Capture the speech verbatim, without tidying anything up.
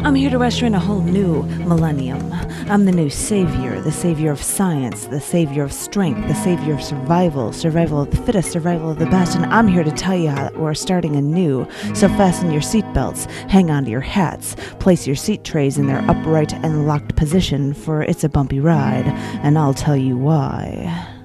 I'm here to usher in a whole new millennium. I'm the new savior, the savior of science, the savior of strength, the savior of survival, survival of the fittest, survival of the best, and I'm here to tell you how we're starting anew. So fasten your seatbelts, hang on to your hats, place your seat trays in their upright and locked position, for it's a bumpy ride, and I'll tell you why.